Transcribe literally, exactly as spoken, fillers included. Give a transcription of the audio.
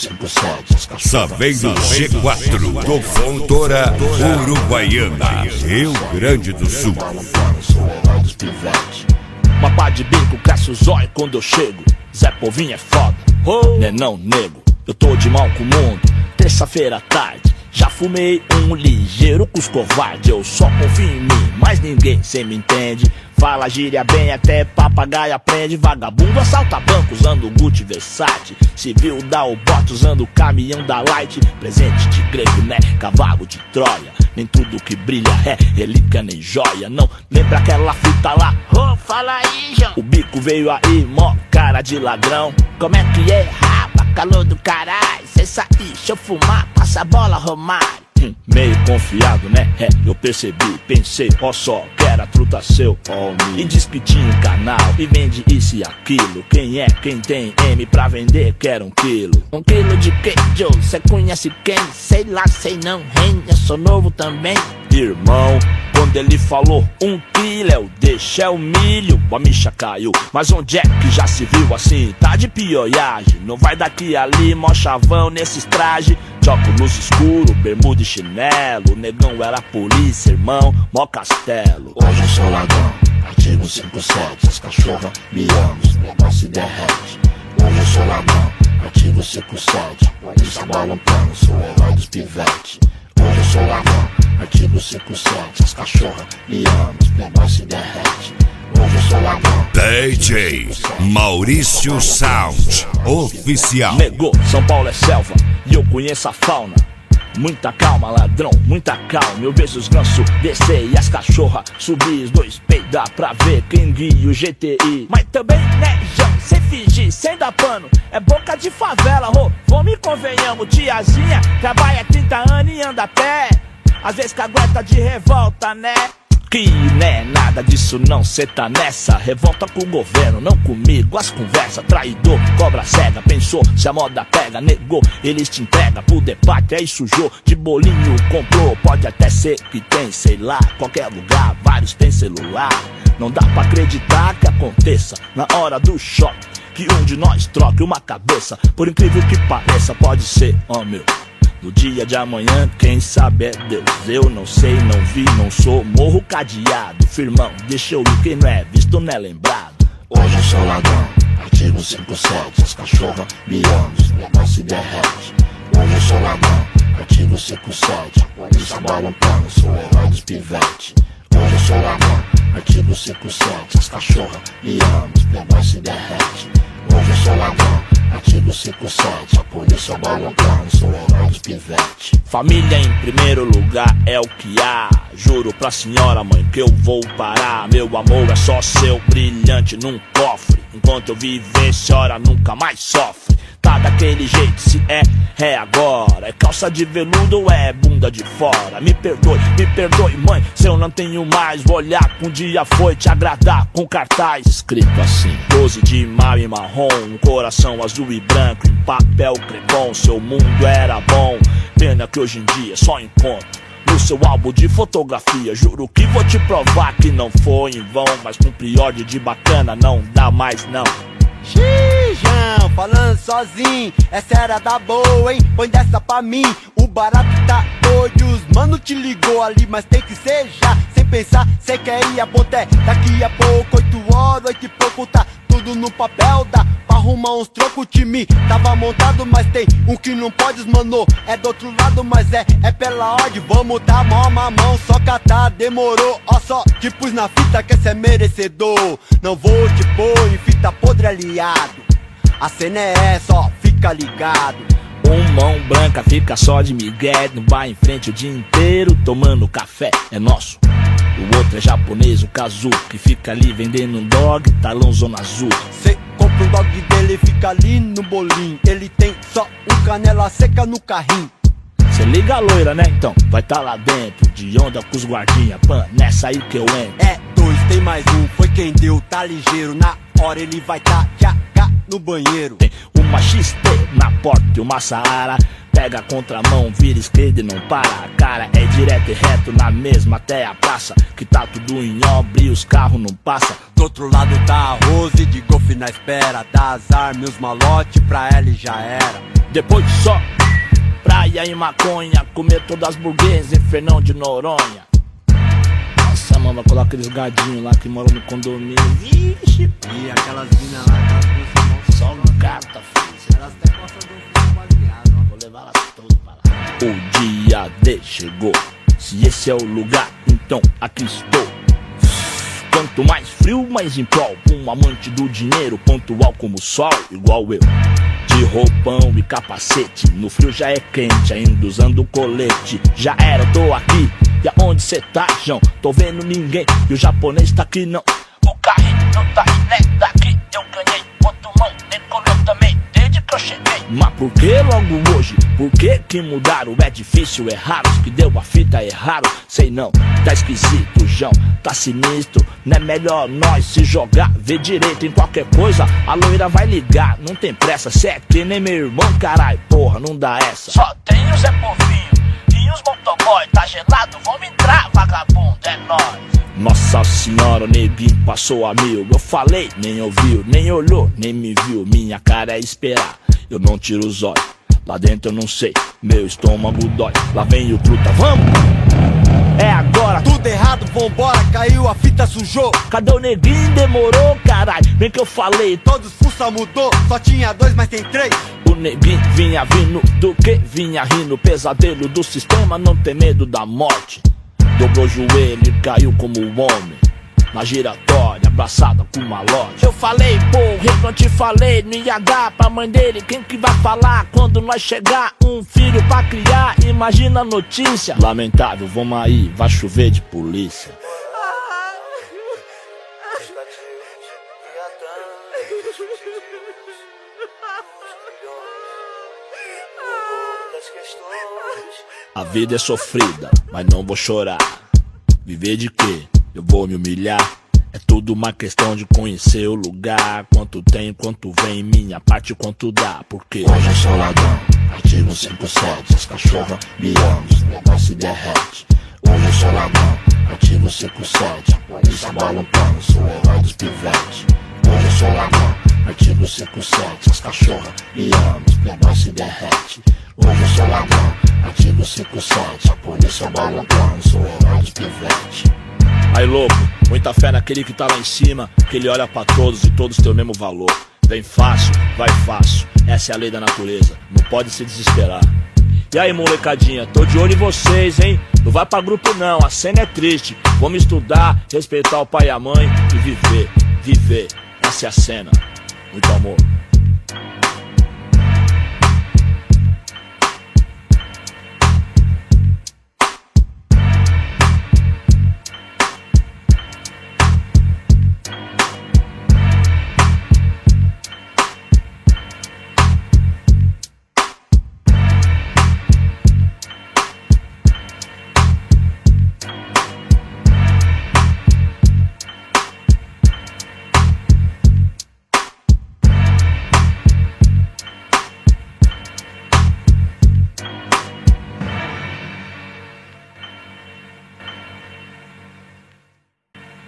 cinco sete. Saveiro G quatro, do Fontoura, Uruguaiana, Rio Grande do Sul. Uma pá de bico cresce o zóio quando eu chego. Zé Povinho é foda, oh. Nenão nego, eu tô de mal com o mundo. Terça-feira à tarde, já fumei um ligeiro com os covardes. Eu só confio em mim, mas ninguém cê me entende. Fala gíria bem, até papagaio aprende. Vagabundo assalta banco usando Gucci Versace. Civil dá o bote usando o caminhão da Light. Presente de grego, né? Cavalo de Troia. Nem tudo que brilha é relíquia nem joia. Não lembra aquela fita lá? Oh, fala aí, João. O bico veio aí, mó cara de ladrão. Como é que é, rapa? Calor do caralho. Cê sair, deixa eu fumar, passa a bola, Romário. Hum, meio confiado, né? É, eu percebi, pensei, ó só, que era truta seu, ó me. E diz que tinha um canal e vende isso e aquilo. Quem é, quem tem M pra vender, quer um quilo. Um quilo de queijo, cê conhece quem? Sei lá, sei não, hein? Eu sou novo também. Irmão, quando ele falou um quilo, é o deixa, é o milho. A micha caiu, mas onde é que já se viu assim? Tá de pioiagem, não vai daqui ali, mó chavão nesses trajes. De óculos escuro, bermuda e chinelo. O negão era polícia, irmão, mó castelo. Hoje eu sou ladrão, artigo cinco sete. As cachorras me amam, os negócios se derrete. Hoje eu sou ladrão, artigo cinco sete. Polícia balançando, sou o herói dos pivetes. Hoje eu sou ladrão, artigo cinco sete. As cachorras me amam, os negócios se derrete. Hoje eu sou ladrão. D J Maurício Sound Oficial. Negou, São Paulo é selva e eu conheço a fauna. Muita calma, ladrão, muita calma. Eu vejo os gansos descer e as cachorras subir. Os dois peidar pra ver quem guia o G T I. Mas também, né, João, cê fingir, sem dar pano. É boca de favela, ô, vamos e convenhamos. Tiazinha trabalha trinta anos e anda a pé. Às vezes cagueta de revolta, né? Que né, nada disso não, cê tá nessa. Revolta com o governo, não comigo. As conversas, traidor, cobra cega. Pensou, se a moda pega, negou. Eles te entregam pro debate, aí sujou. De bolinho comprou, pode até ser que tem, sei lá. Qualquer lugar, vários tem celular. Não dá pra acreditar que aconteça na hora do choque, que um de nós troque uma cabeça. Por incrível que pareça, pode ser, ó meu. No dia de amanhã, quem sabe é Deus. Eu não sei, não vi, não sou. Morro cadeado, firmão, deixa eu ir. Quem não é visto não é lembrado. Hoje eu sou ladrão, artigo cinco sete. As cachorras me amam, os negócios se derrete. Hoje eu sou ladrão, artigo cinco sete. Polícia balançando, sou o herói dos pivetes. Hoje eu sou ladrão, artigo cinco sete. As cachorras me amam, os negócios se derrete. Hoje eu sou ladrão, artigo cinco sete. A polícia balançando, sou o herói dos pivetes. Família em primeiro lugar é o que há. Juro pra senhora mãe que eu vou parar. Meu amor é só seu brilhante num cofre. Enquanto eu viver, senhora nunca mais sofre. Tá daquele jeito, se é, é agora. É calça de veludo ou é bunda de fora? Me perdoe, me perdoe mãe, se eu não tenho mais. Vou olhar que um dia foi te agradar com cartaz escrito assim: doze de maio em marrom, um coração azul e branco em papel crepom. Seu mundo era bom, pena que hoje em dia só encontro no seu álbum de fotografia. Juro que vou te provar que não foi em vão, mas com priorde de bacana não dá mais não. Xijão, falando sozinho, essa era da boa, hein? Põe dessa pra mim, o barato tá doido. Os mano te ligou ali, mas tem que ser já. Sem pensar, cê quer ir a ponté. Daqui a pouco, oito horas, oito e pouco, tá tudo no papel. Dá pra arrumar uns trocos, o time tava montado, mas tem um que não pode, mano. É do outro lado, mas é, é pela ordem. Vamos dar mó mamão, só catar, demorou. Ó só, te pus na fita que cê é merecedor. Não vou te pôr em fita podre aliado. A cena é essa, ó, fica ligado. Um mão branca fica só de migué no bar em frente o dia inteiro tomando café, é nosso. O outro é japonês, o Kazu, que fica ali vendendo um dog, talão zona azul. Cê compra um dog dele e fica ali no bolinho. Ele tem só um canela seca no carrinho. Cê liga a loira, né? Então vai tá lá dentro, de onda com os guardinha, pan, nessa aí que eu entro. É dois, tem mais um, foi quem deu, tá ligeiro. Na hora ele vai tá já cá no banheiro. Tem uma X T na porta e uma Saara. Pega a contramão, vira esquerda e não para. A cara é direto e reto na mesma até a praça, que tá tudo em obra e os carros não passam. Do outro lado tá a Rose de golfe na espera. Dá as armas e os malote pra ela e já era. Depois só praia e maconha, comer todas as burguesas em Fernão de Noronha. Nossa, mano, vai colocar aqueles gadinhos lá que moram no condomínio. Vixe, e aquelas minas lá, aquelas duas só gata, filho. elas até gostam de um filme baseado, ó. Vou levar elas todas pra lá. O dia D chegou. Se esse é o lugar, então aqui estou. Quanto mais frio, mais em prol. Um amante do dinheiro, pontual como o sol, igual eu. De roupão e capacete, no frio já é quente, ainda usando colete. Já era, tô aqui, e aonde cê tá, João? Tô vendo ninguém, e o japonês tá aqui não. O carrinho não tá aí, né? Daqui eu ganhei, outro mão, decolou também, desde que eu cheguei. Mas por que logo hoje? Por que que mudaram? É difícil, é raro, os que deu a fita é raro. Sei não, tá esquisito, João, tá sinistro. Não é melhor nós se jogar, ver direito em qualquer coisa. A loira vai ligar, não tem pressa. Cê é que nem meu irmão, carai, porra, não dá essa. Só tem o Zé Povinho e os motoboy. Tá gelado, vamos entrar, vagabundo, é nóis. Nossa senhora, o neguinho passou a mil. Eu falei, nem ouviu, nem olhou, nem me viu. Minha cara é esperar, eu não tiro os olhos. Lá dentro eu não sei, meu estômago dói. Lá vem o truta, vamos! É agora, tudo errado, vambora, caiu, a fita sujou. Cadê o neguinho? Demorou, caralho. Bem que eu falei, Todos fuça mudou, só tinha dois, mas tem três. o neguinho vinha vindo do que? Vinha rindo, pesadelo do sistema, não tem medo da morte. Dobrou o joelho e caiu como um homem na giratória, abraçada com uma loja. Eu falei, porra, eu não te falei, não ia dar pra mãe dele. Quem que vai falar quando nós chegar? Um filho pra criar, imagina a notícia. Lamentável, vamos aí, vai chover de polícia. A vida é sofrida, mas não vou chorar. Viver de quê? Eu vou me humilhar. É tudo uma questão de conhecer o lugar. Quanto tem, quanto vem, minha parte, quanto dá. Porque Hoje eu sou ladrão, artigo cinquenta e sete. As cachorras me amam, os negócios se derrete. Hoje eu sou ladrão, artigo cinquenta e sete. Polícia balançando, sou o herói dos pivetes. Hoje eu sou ladrão, artigo cinquenta e sete. As cachorras me amam, os negócios se derrete. Hoje eu sou ladrão, artigo cinquenta e sete. A polícia balançando, sou o herói dos pivetes. aí louco, muita fé naquele que tá lá em cima, que ele olha pra todos e todos têm o mesmo valor. Vem fácil, vai fácil, essa é a lei da natureza, não pode se desesperar. E aí molecadinha, tô de olho em vocês, hein? Não vai pra grupo não, a cena é triste. Vamos estudar, respeitar o pai e a mãe e viver, viver, essa é a cena. Muito amor.